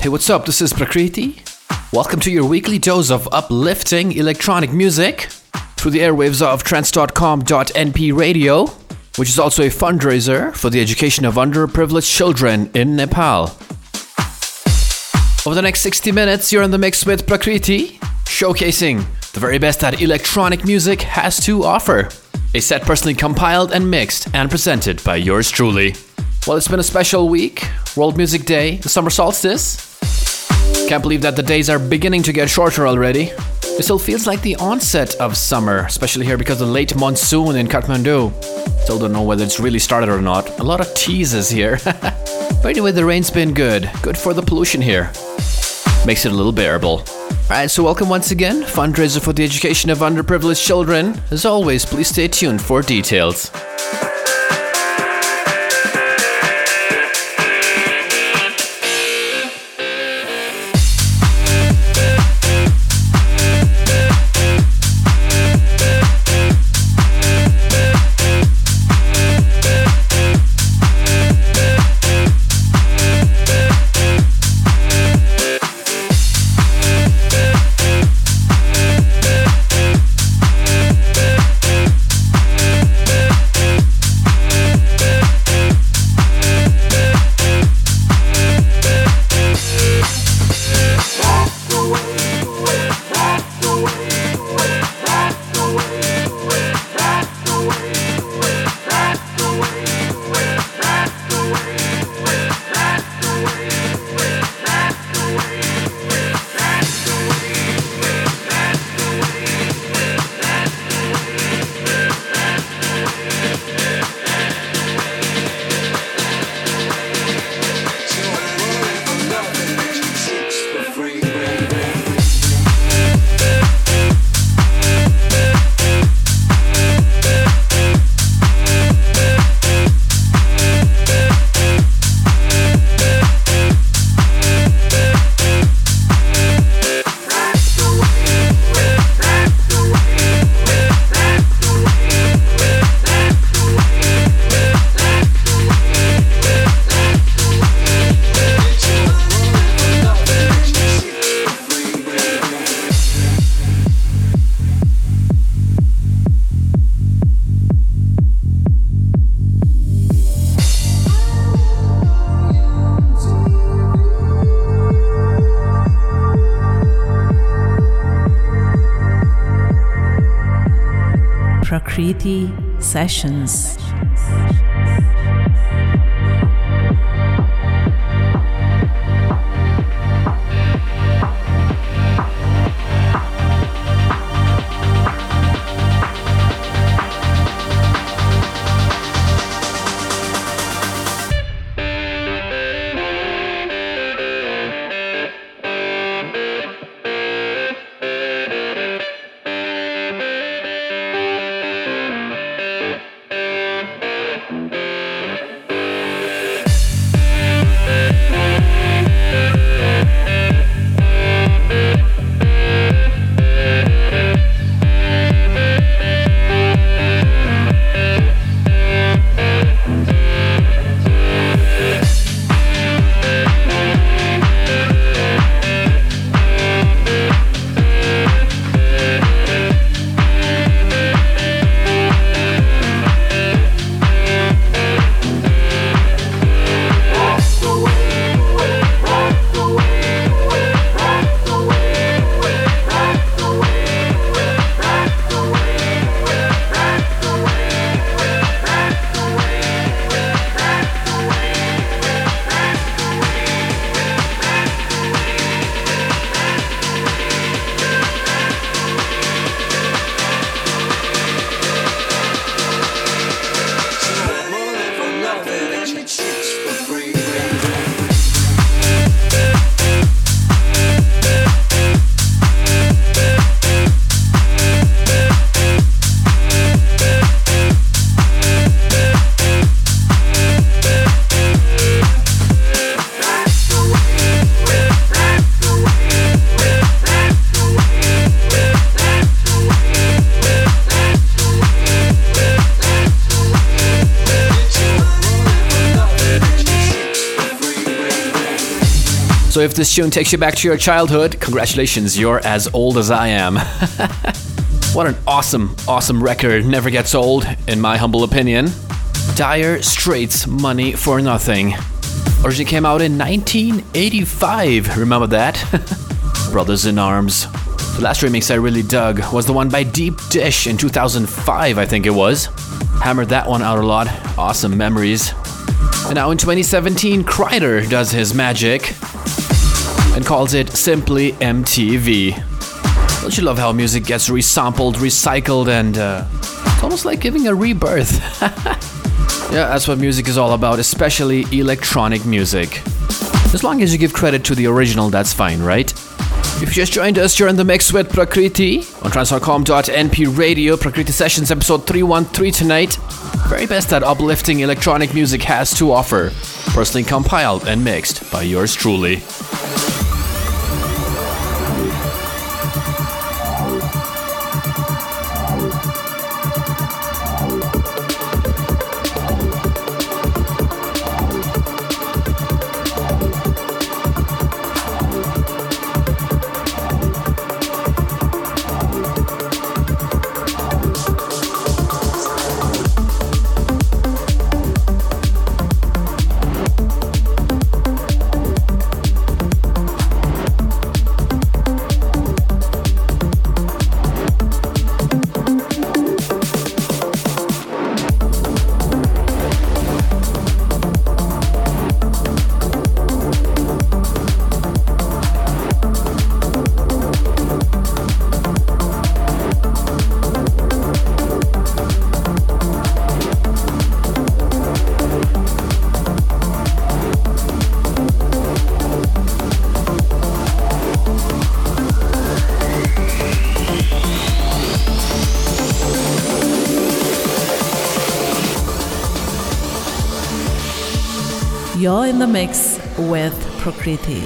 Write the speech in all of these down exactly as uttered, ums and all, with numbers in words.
Hey, what's up? This is Prakriti. Welcome to your weekly dose of uplifting electronic music through the airwaves of trance dot com dot n p radio, which is also a fundraiser for the education of underprivileged children in Nepal. Over the next sixty minutes, you're in the mix with Prakriti, showcasing the very best that electronic music has to offer. A set personally compiled and mixed and presented by yours truly. Well, it's been a special week. World Music Day, the summer solstice. Can't believe that the days are beginning to get shorter already. It still feels like the onset of summer, especially here because of the late monsoon in Kathmandu. Still don't know whether it's really started or not. A lot of teases here. But anyway, the rain's been good. Good for the pollution here. Makes it a little bearable. Alright, so welcome once again. Fundraiser for the education of underprivileged children. As always, please stay tuned for details. Prakriti Sessions. So if this tune takes you back to your childhood, congratulations, you're as old as I am. What an awesome, awesome record. Never gets old, in my humble opinion. Dire Straits, Money for Nothing. Originally came out in nineteen eighty-five, remember that? Brothers in Arms. The last remix I really dug was the one by Deep Dish in two thousand five, I think it was. Hammered that one out a lot. Awesome memories. And now in twenty seventeen, Kreider does his magic and calls it simply M T V. Don't you love how music gets resampled, recycled, and uh, it's almost like giving a rebirth. Yeah, that's what music is all about, especially electronic music. As long as you give credit to the original, that's fine, right? If you just joined us, you're in the mix with Prakriti on trance dot com dot n p radio. Prakriti Sessions episode three one three tonight. Very best that uplifting electronic music has to offer. Personally compiled and mixed by yours truly. You're in the mix with Prakriti.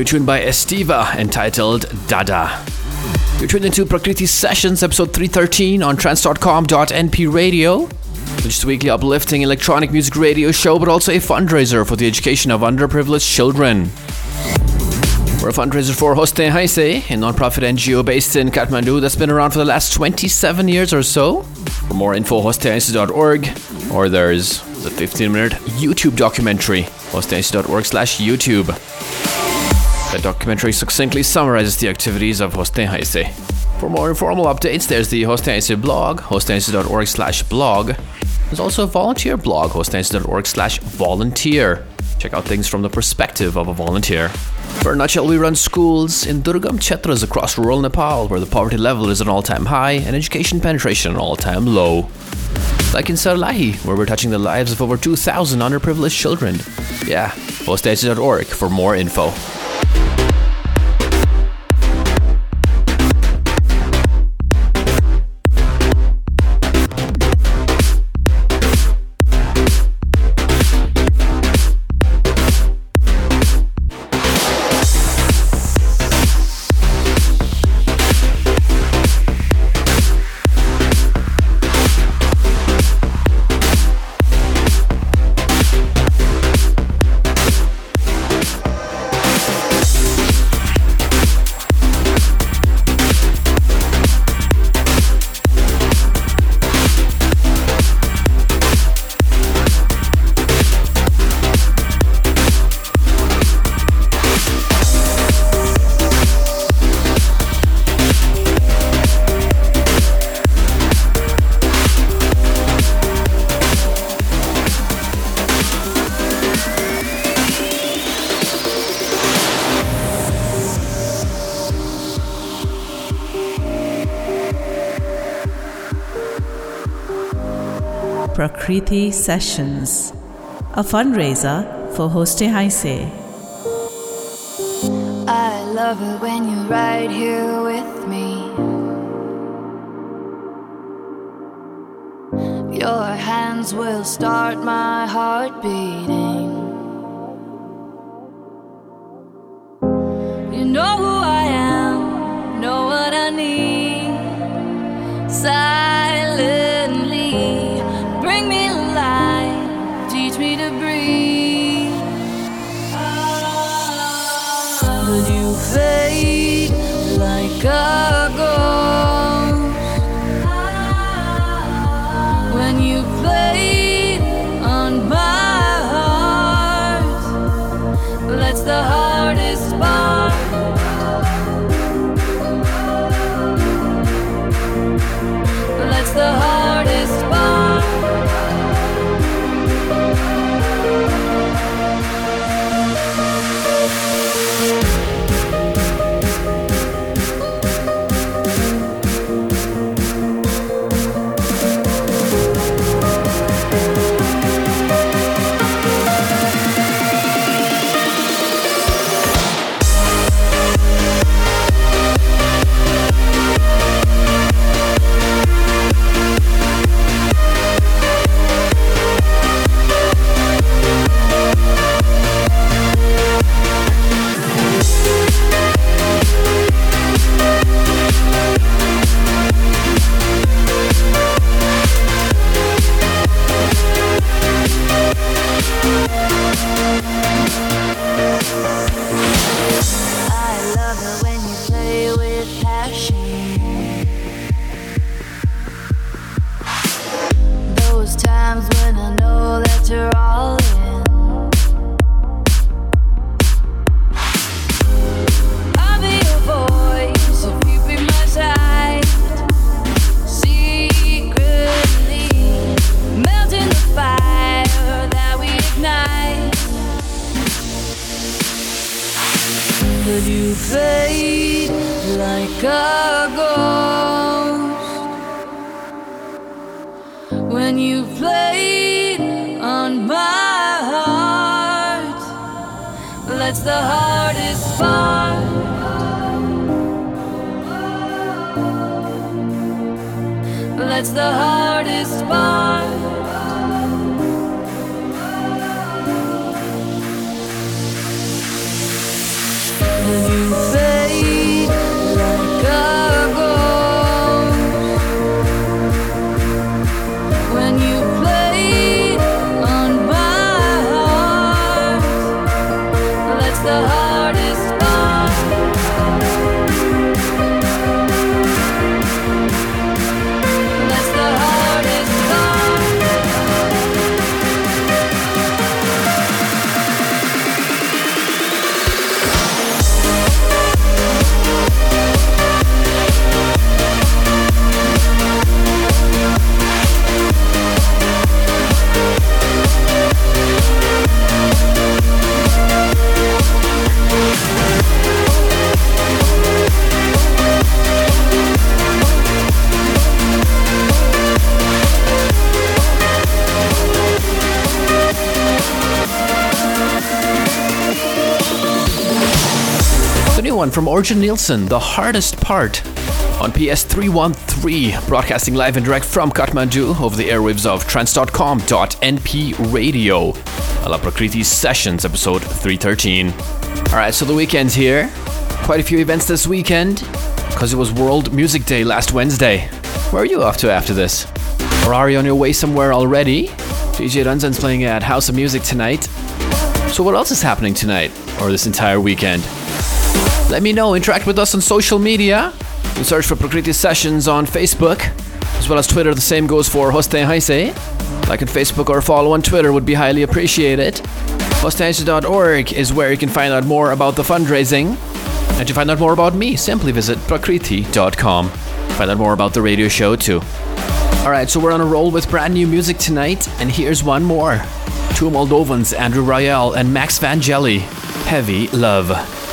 tune by Estiva entitled Dada. You're tuned into Prakriti Sessions, episode three thirteen on trance dot com dot n p radio, which is a weekly uplifting electronic music radio show, but also a fundraiser for the education of underprivileged children. We're a fundraiser for Hoste Haise, a non-profit N G O based in Kathmandu that's been around for the last twenty-seven years or so. For more info, hoste haise dot org, or there's the fifteen minute YouTube documentary, hoste haise dot org slash YouTube. That documentary succinctly summarizes the activities of Hoste Haise. For more informal updates, there's the Hoste Haise blog, hoste haise dot org slash blog. There's also a volunteer blog, hoste haise dot org slash volunteer. Check out things from the perspective of a volunteer. For a nutshell, we run schools in Durgam Kshetras across rural Nepal, where the poverty level is at an all-time high and education penetration at an all-time low. Like in Sarlahi, where we're touching the lives of over two thousand underprivileged children. Yeah, hoste haise dot org for more info. Prakriti Sessions, a fundraiser for Hoste Haise. I love it when you're right here with me. Your hands will start my heart beating. You know who I am, know what I need. Silently bring me life, teach me to breathe. But you fade like a ghost when you play on my heart. That's the hardest part. That's the hardest part. That's the hardest part. That's the hardest part. one from Orjan Nilsen, The Hardest Part, on P S three one three, broadcasting live and direct from Kathmandu over the airwaves of trance dot com dot n p radio. Ala Prakriti Sessions, episode three thirteen. Alright, so the weekend's here. Quite a few events this weekend, because it was World Music Day last Wednesday. Where are you off to after this? Or are you on your way somewhere already? D J Ranzan's playing at House of Music tonight. So what else is happening tonight, or this entire weekend? Let me know. Interact with us on social media. You can search for Prakriti Sessions on Facebook, as well as Twitter. The same goes for Hoste Haise. Like on Facebook or follow on Twitter would be highly appreciated. hoste haise dot org is where you can find out more about the fundraising. And to find out more about me, simply visit prakriti dot com. Find out more about the radio show too. Alright, so we're on a roll with brand new music tonight, and here's one more. Two Moldovans, Andrew Rayel and Max Vangeli, Heavy Love.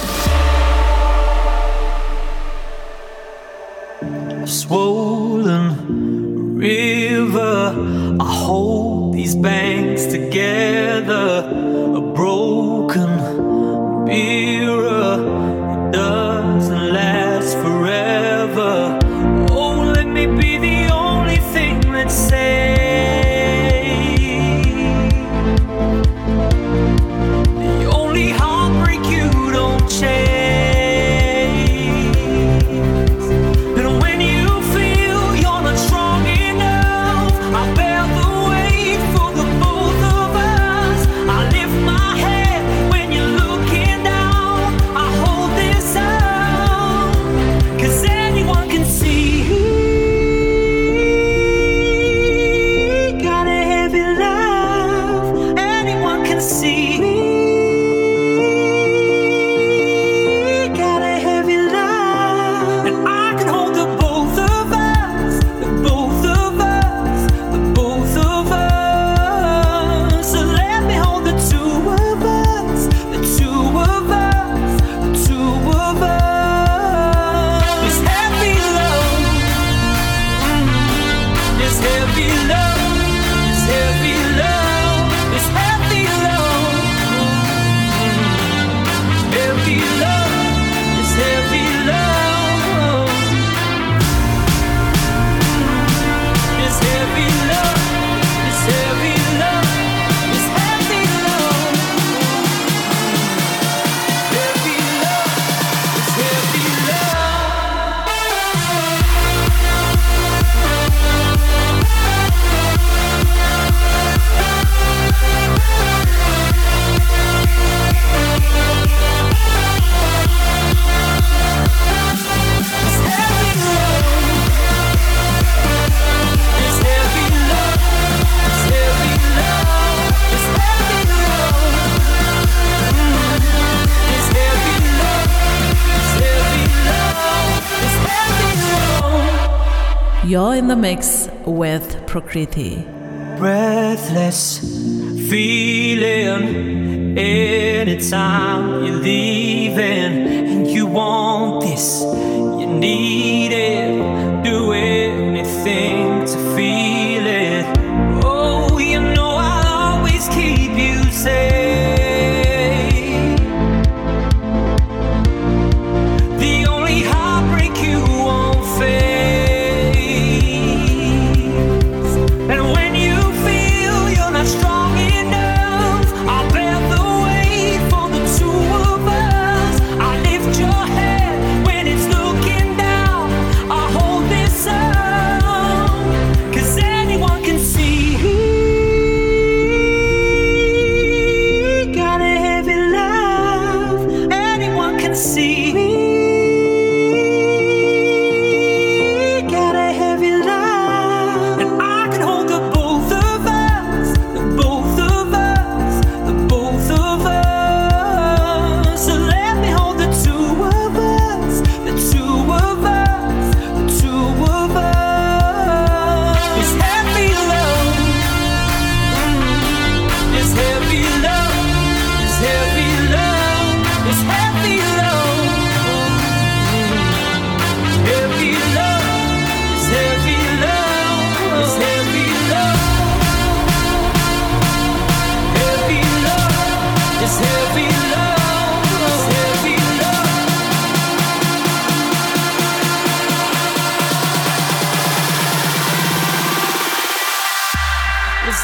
A swollen river, I hold these banks together. A broken mirror, it doesn't last forever. Oh, let me be the only thing that saves. The only heartbreak you don't change. You're in the mix with Prakriti. Breathless feeling anytime you're leaving, and you want this, you need it, do anything to feel it. Oh, you know I'll always keep you safe. The only heartbreak you won't face. Your head when it's looking down, I hold this up.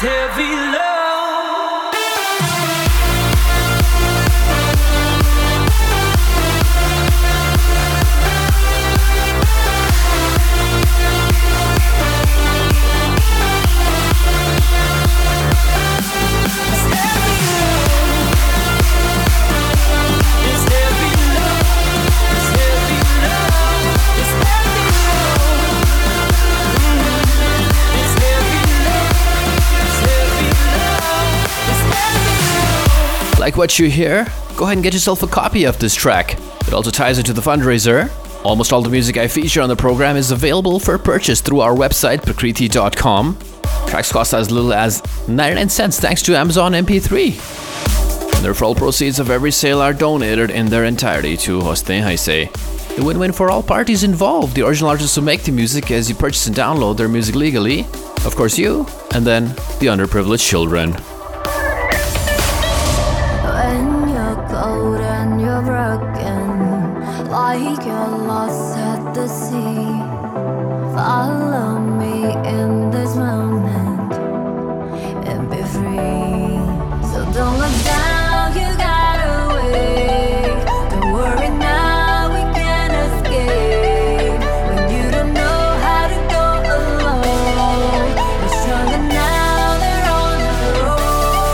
heavy love. Like what you hear? Go ahead and get yourself a copy of this track. It also ties into the fundraiser. Almost all the music I feature on the program is available for purchase through our website, prakriti dot com. Tracks cost as little as ninety-nine cents thanks to Amazon M P three. And therefore all proceeds of every sale are donated in their entirety to Hostin Haise. The win-win for all parties involved. The original artists who make the music as you purchase and download their music legally. Of course you, and then the underprivileged children. Cold and you're broken, like you're lost at the sea. Follow me in this moment and be free. So don't look down, you got away. Don't worry now, we can escape. When you don't know how to go alone, we're stronger now, they're on the road.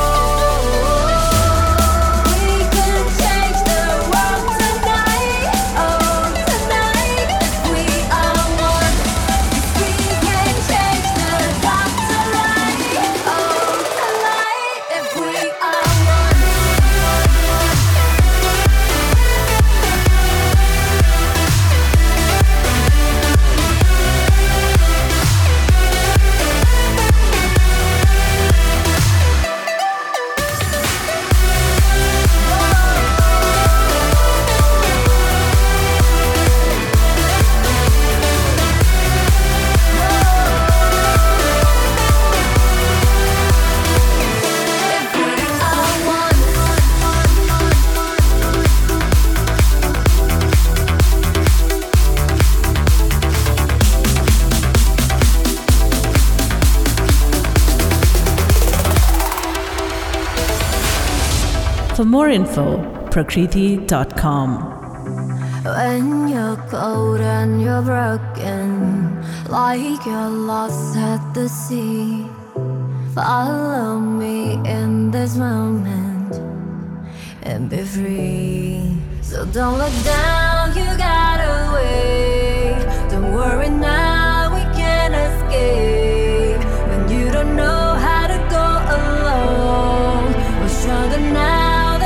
For more info, prakriti dot com. When you're cold and you're broken, like you're lost at the sea, follow me in this moment and be free. So don't look down, you got away. Don't worry now, we can escape. When you don't know how to go alone, we're stronger now.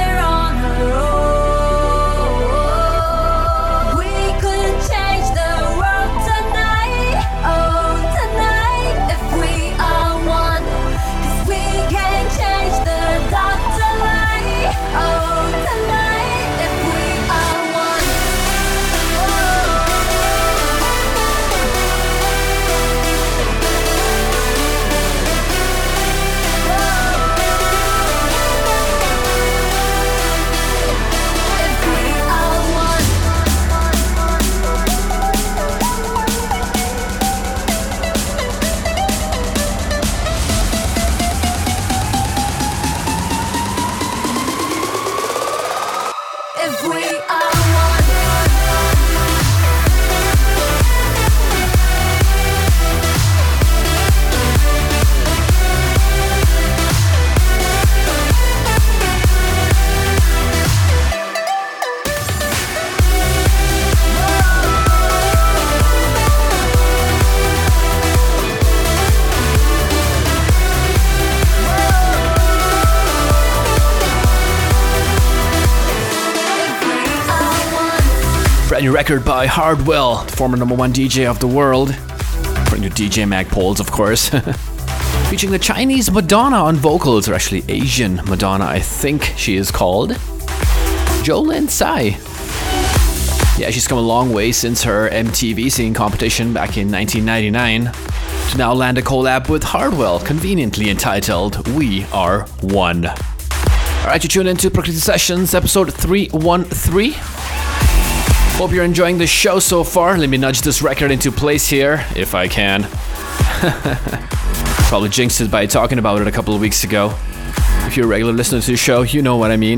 Brand new record by Hardwell, former number one D J of the world. According to D J Mag polls, of course. Featuring the Chinese Madonna on vocals, or actually Asian Madonna, I think she is called. Jolin Tsai. Yeah, she's come a long way since her M T V singing competition back in nineteen ninety-nine to now land a collab with Hardwell, conveniently entitled We Are One. Alright, you tune into Prakriti Sessions, episode three one three. Hope you're enjoying the show so far. Let me nudge this record into place here, if I can. Probably jinxed it by talking about it a couple of weeks ago. If you're a regular listener to the show, you know what I mean.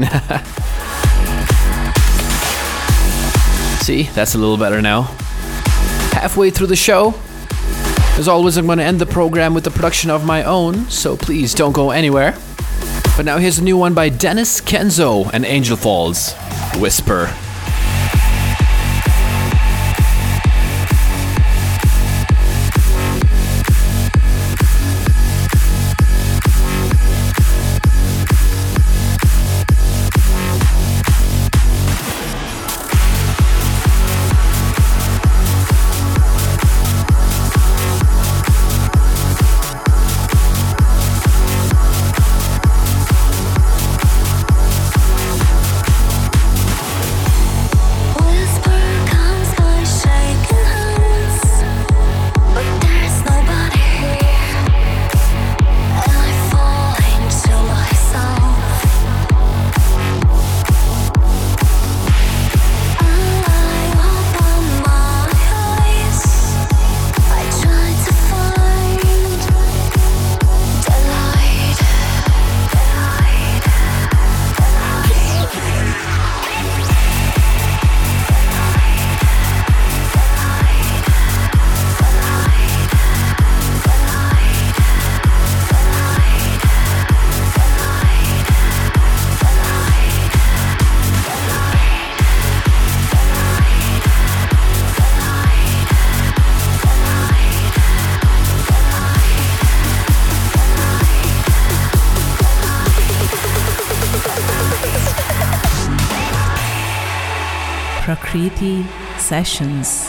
See, that's a little better now. Halfway through the show, as always, I'm going to end the program with a production of my own, so please don't go anywhere. But now here's a new one by Dennis Kenzo and Angel Falls, Whisper. Prakriti Sessions.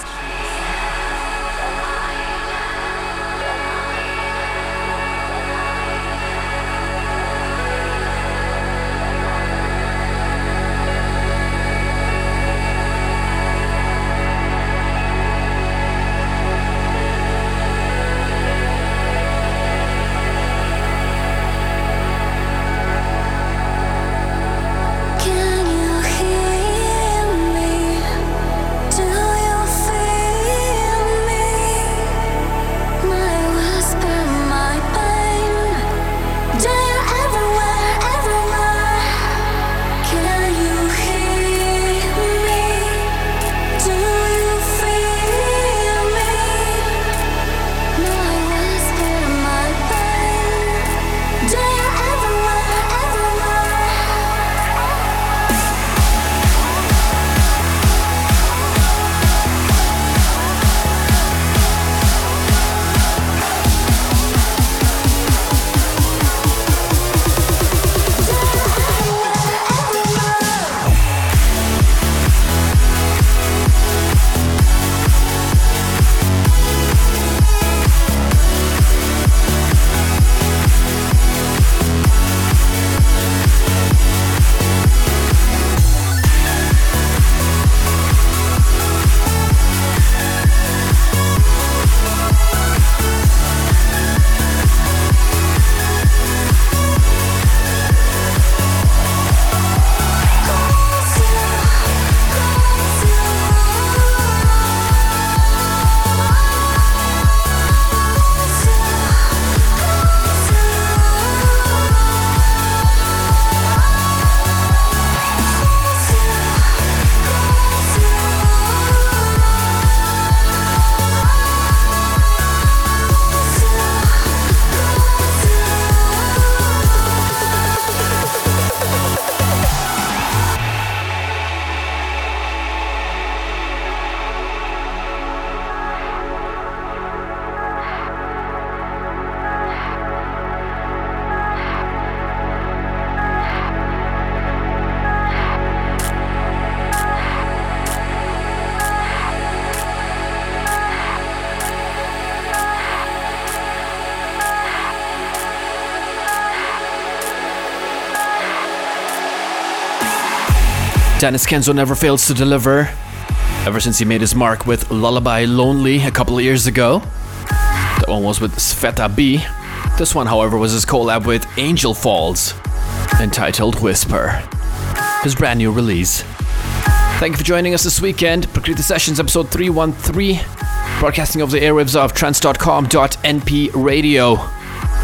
Dennis Kenzo never fails to deliver, ever since he made his mark with Lullaby Lonely a couple of years ago. That one was with Sveta B. This one, however, was his collab with Angel Falls, entitled Whisper, his brand new release. Thank you for joining us this weekend. Prakriti Sessions episode three thirteen, broadcasting over the airwaves of trance dot com dot n p radio.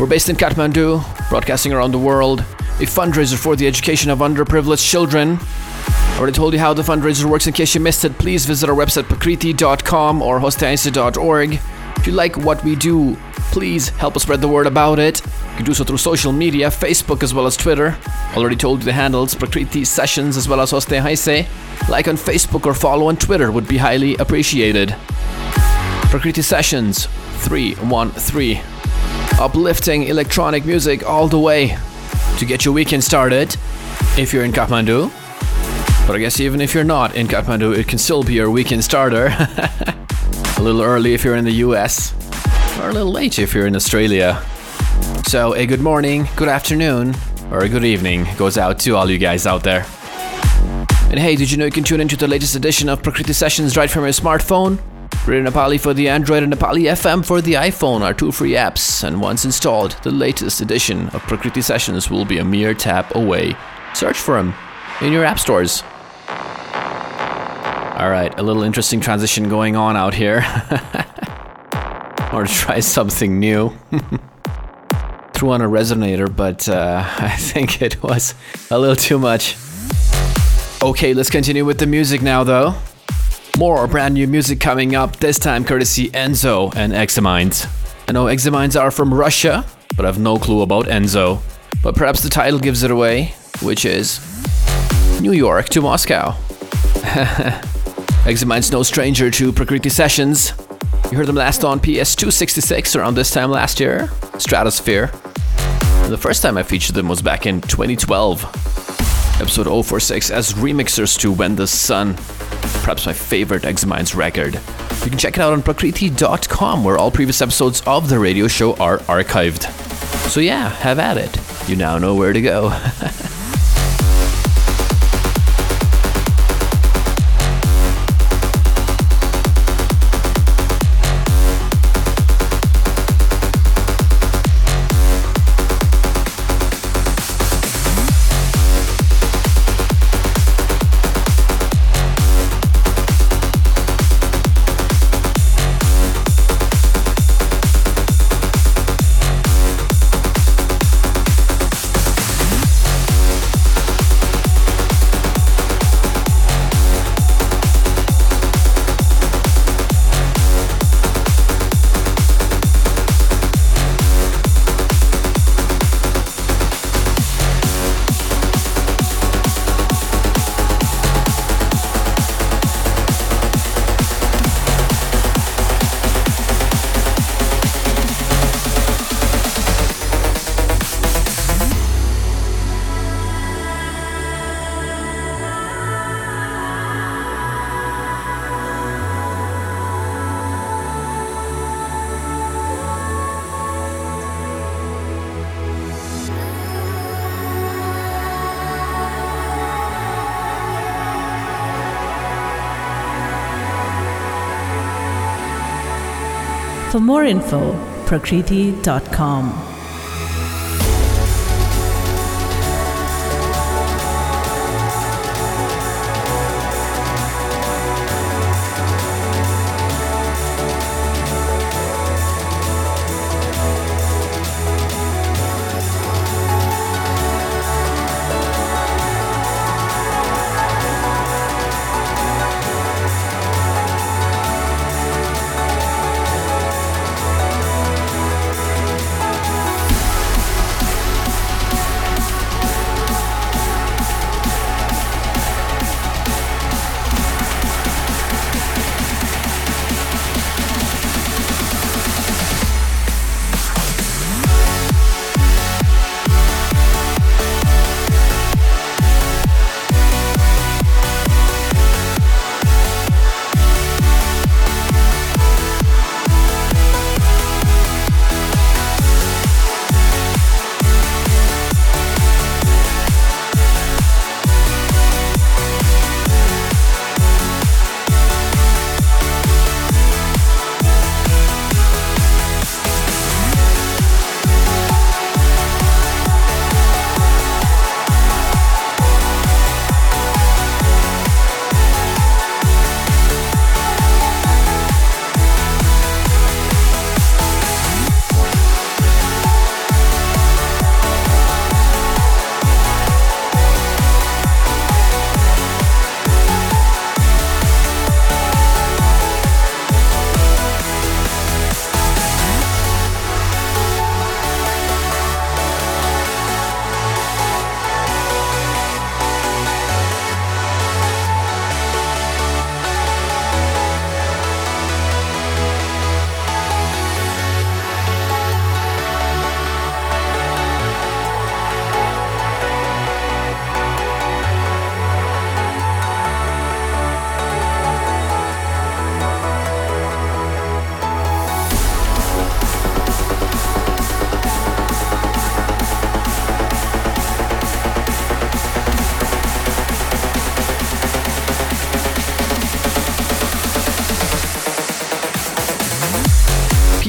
We're based in Kathmandu, broadcasting around the world, a fundraiser for the education of underprivileged children. I already told you how the fundraiser works. In case you missed it, please visit our website prakriti dot com or hosteainsa dot org. If you like what we do, please help us spread the word about it. You can do so through social media, Facebook as well as Twitter. Already told you the handles, Prakriti Sessions as well as Hosteainsa. Like on Facebook or follow on Twitter would be highly appreciated. Prakriti Sessions three one three. Uplifting electronic music all the way to get your weekend started if you're in Kathmandu. But I guess even if you're not in Kathmandu, it can still be your weekend starter. A little early if you're in the U S, or a little late if you're in Australia. So a good morning, good afternoon, or a good evening goes out to all you guys out there. And hey, did you know you can tune into the latest edition of Prakriti Sessions right from your smartphone? Radio Nepali for the Android and Nepali F M for the iPhone are two free apps, and once installed, the latest edition of Prakriti Sessions will be a mere tap away. Search for them in your app stores. Alright, a little interesting transition going on out here. Or to try something new. Threw on a resonator, but uh, I think it was a little too much. Okay, let's continue with the music now though. More brand new music coming up, this time courtesy Enzo and Examines. I know Examines are from Russia, but I have no clue about Enzo. But perhaps the title gives it away, which is New York to Moscow. Examines no stranger to Prakriti Sessions. You heard them last on P S two sixty-six around this time last year, Stratosphere. And the first time I featured them was back in twenty twelve. Episode oh forty-six as remixers to When the Sun. Perhaps my favorite Examines record. You can check it out on prakriti dot com, where all previous episodes of the radio show are archived. So yeah, have at it. You now know where to go. For more info, prakriti dot com.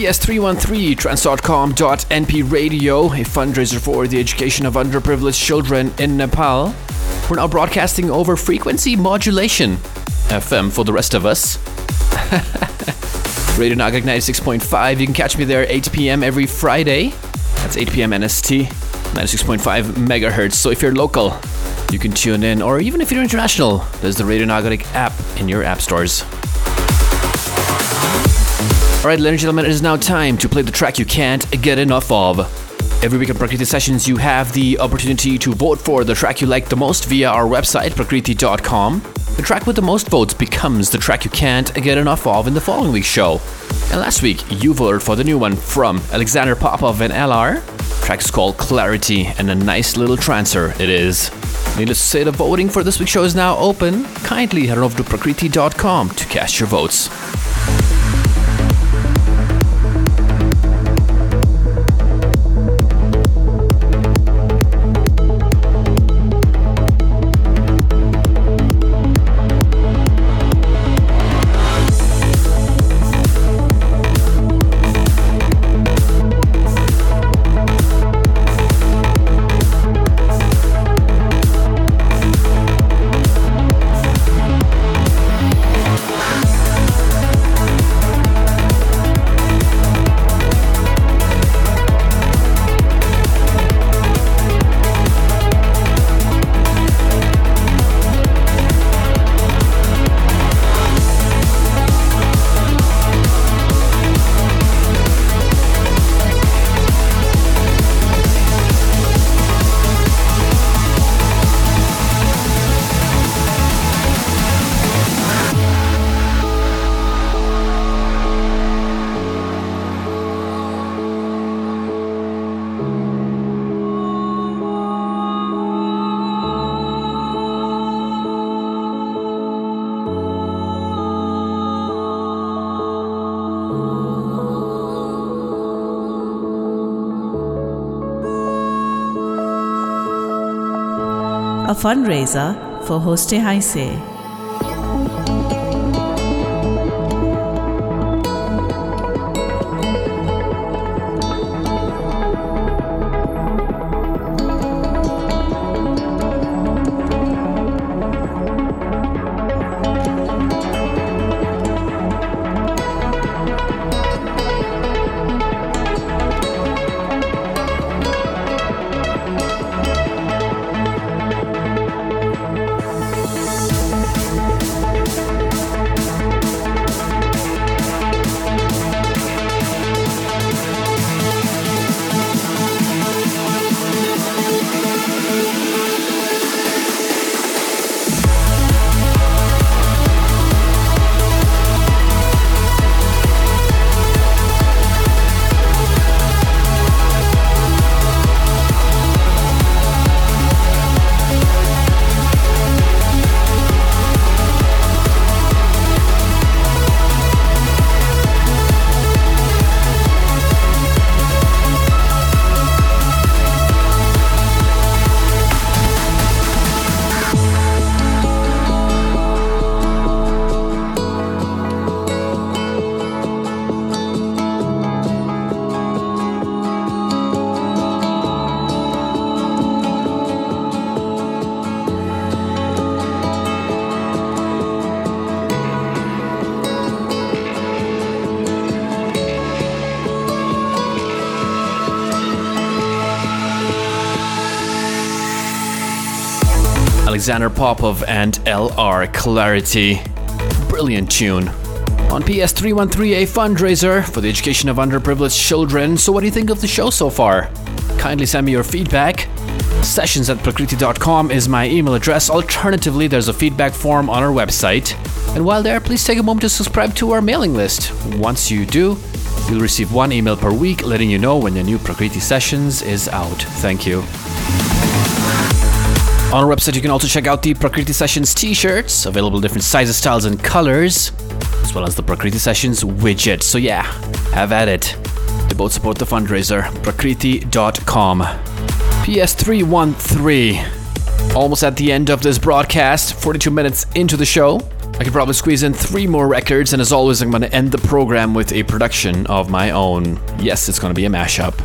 P S three one three, trans dot com dot N P radio, a fundraiser for the education of underprivileged children in Nepal. We're now broadcasting over frequency modulation, F M for the rest of us. Radio Nagark ninety-six point five, you can catch me there eight p.m. every Friday. That's eight p.m. N S T, ninety-six point five megahertz. So if you're local, you can tune in, or even if you're international, there's the Radio Nagark app in your app stores. Alright, ladies and gentlemen, it is now time to play the track you can't get enough of. Every week on Prakriti Sessions, you have the opportunity to vote for the track you like the most via our website, prakriti dot com. The track with the most votes becomes the track you can't get enough of in the following week's show. And last week, you voted for the new one from Alexander Popov and L R. The track is called Clarity, and a nice little trancer it is. Needless to say, the voting for this week's show is now open. Kindly head over to prakriti dot com to cast your votes. A fundraiser for Hoste Haise. Alexander Popov and L R, Clarity. Brilliant tune. On P S three one three, a fundraiser for the education of underprivileged children. So what do you think of the show so far? Kindly send me your feedback. Sessions at prakriti dot com is my email address. Alternatively, there's a feedback form on our website. And while there, please take a moment to subscribe to our mailing list. Once you do, you'll receive one email per week letting you know when the new Prakriti Sessions is out. Thank you. On our website, you can also check out the Prakriti Sessions t-shirts, available different sizes, styles, and colors, as well as the Prakriti Sessions widget. So yeah, have at it. They both support the fundraiser, prakriti dot com. P S three one three. Almost at the end of this broadcast, forty-two minutes into the show. I could probably squeeze in three more records, and as always, I'm going to end the program with a production of my own. Yes, it's going to be a mashup.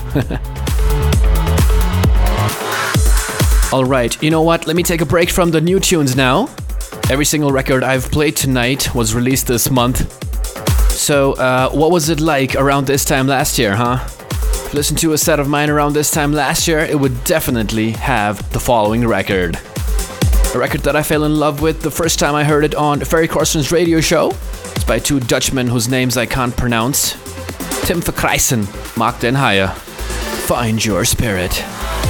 Alright, you know what? Let me take a break from the new tunes now. Every single record I've played tonight was released this month. So, uh, what was it like around this time last year, huh? If you listen to a set of mine around this time last year, it would definitely have the following record. A record that I fell in love with the first time I heard it on Ferry Corsten's radio show. It's by two Dutchmen whose names I can't pronounce. Tim Verkrijsen, Maak den Haya. Find your spirit.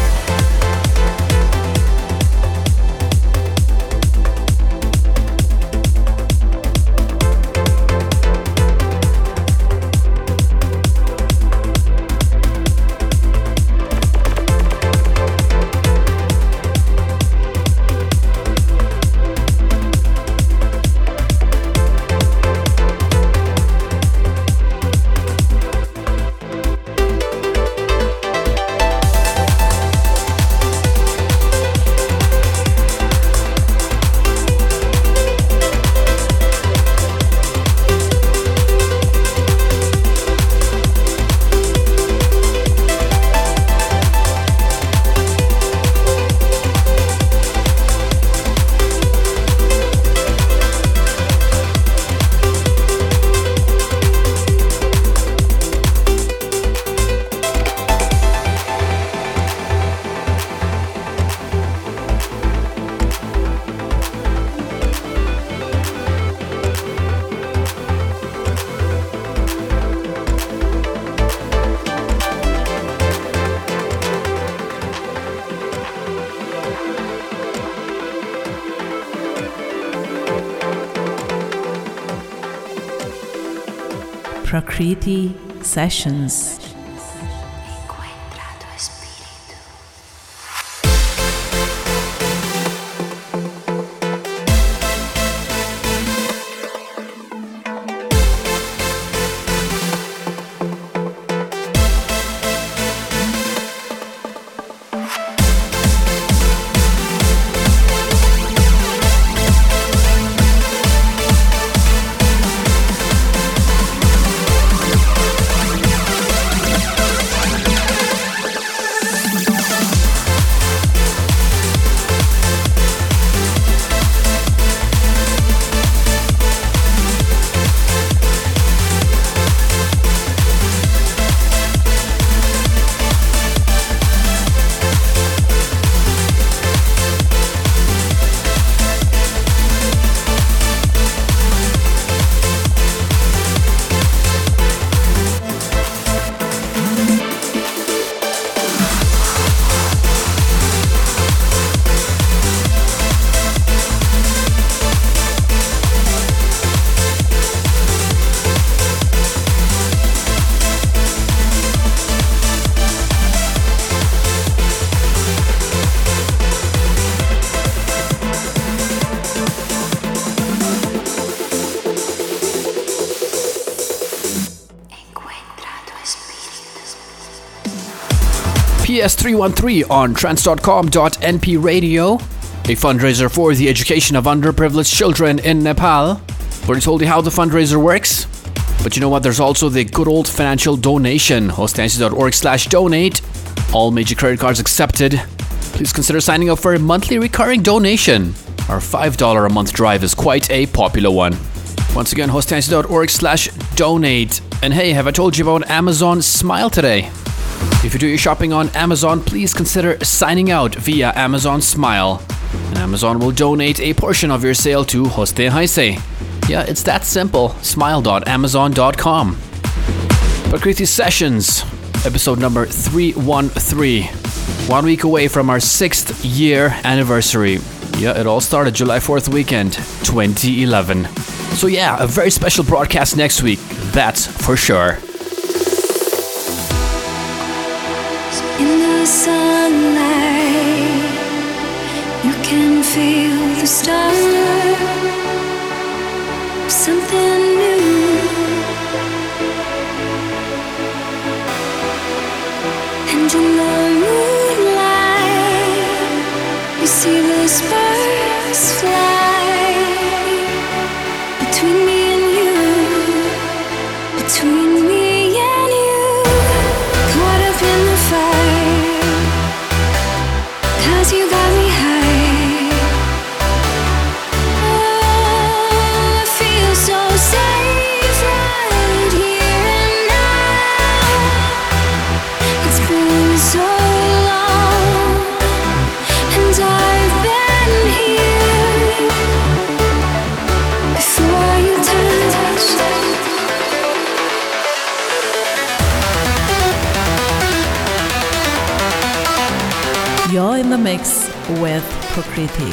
Prakriti Sessions. P S three one three on trance dot com dot N P radio, a fundraiser for the education of underprivileged children in Nepal. Already told you how the fundraiser works, but you know what? There's also the good old financial donation, hostancy dot org slash donate. All major credit cards accepted. Please consider signing up for a monthly recurring donation. Our five dollars a month drive is quite a popular one. Once again, hostancy dot org slash donate. And hey, have I told you about Amazon Smile today? If you do your shopping on Amazon, please consider signing out via Amazon Smile. And Amazon will donate a portion of your sale to Hoste Heise. Yeah, it's that simple. smile dot amazon dot com. Prakriti Sessions, episode number three one three. One week away from our sixth year anniversary. Yeah, it all started July fourth weekend, twenty eleven. So yeah, a very special broadcast next week, that's for sure. In the sunlight, you can feel the start of something new. And in the moonlight, you see the sparks fly. You're in the mix with Prakriti.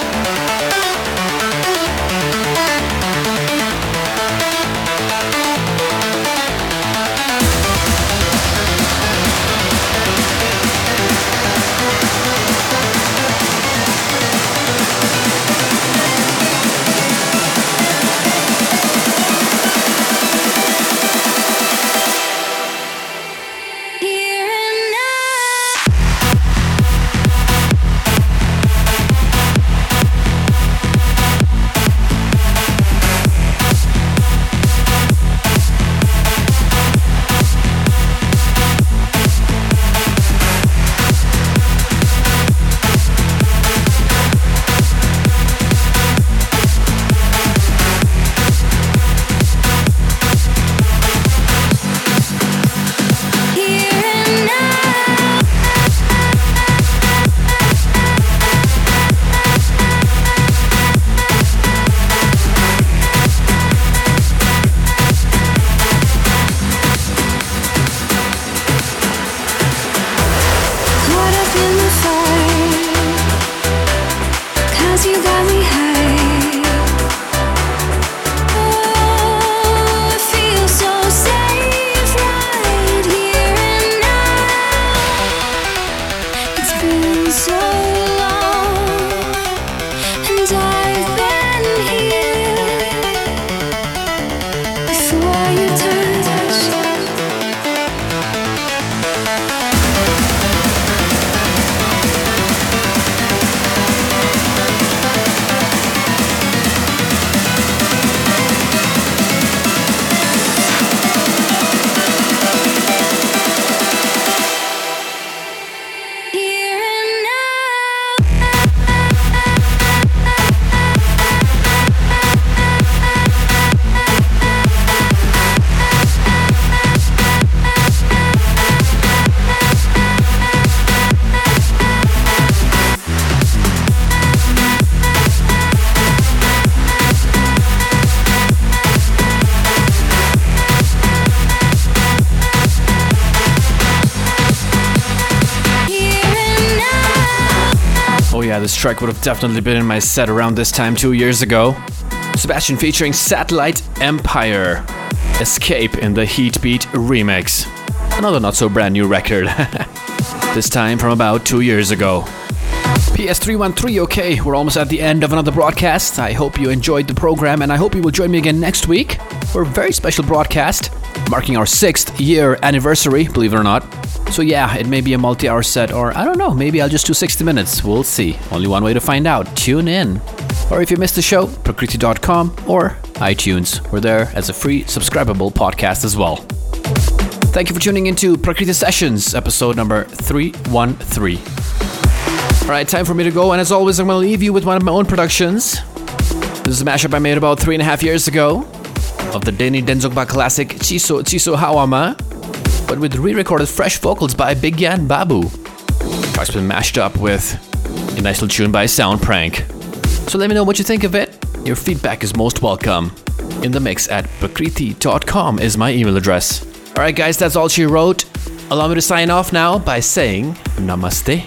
Yeah, this track would have definitely been in my set around this time two years ago. Sebastian featuring Satellite Empire, Escape in the Heatbeat remix. Another not so brand new record. This time from about two years ago. P S three one three, okay, we're almost at the end of another broadcast. I hope you enjoyed the program and I hope you will join me again next week for a very special broadcast marking our sixth year anniversary, believe it or not. So yeah, it may be a multi-hour set, or I don't know, maybe I'll just do sixty minutes. We'll see. Only one way to find out. Tune in. Or if you missed the show, prakriti dot com or iTunes. We're there as a free subscribable podcast as well. Thank you for tuning into Prakriti Sessions, episode number three one three. Alright, time for me to go, and as always, I'm going to leave you with one of my own productions. This is a mashup I made about three and a half years ago of the Denny Denzogba classic Chiso Chiso Hawama, but with re-recorded fresh vocals by Big Yan Babu. The track's been mashed up with a nice little tune by Sound Prank. So let me know what you think of it. Your feedback is most welcome. In the mix at prakriti dot com is my email address. Alright guys, that's all she wrote. Allow me to sign off now by saying Namaste.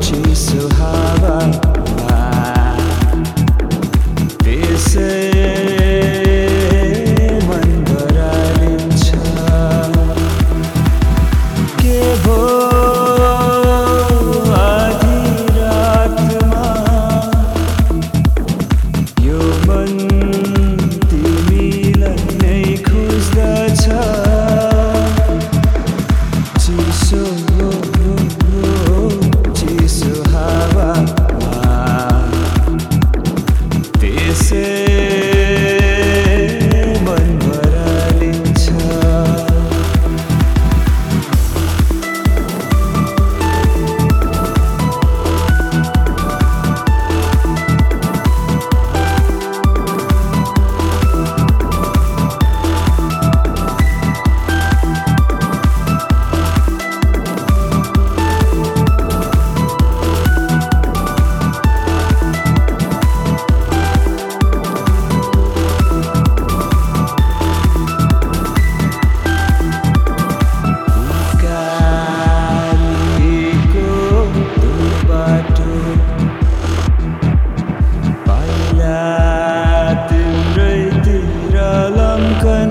Say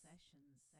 Sessions.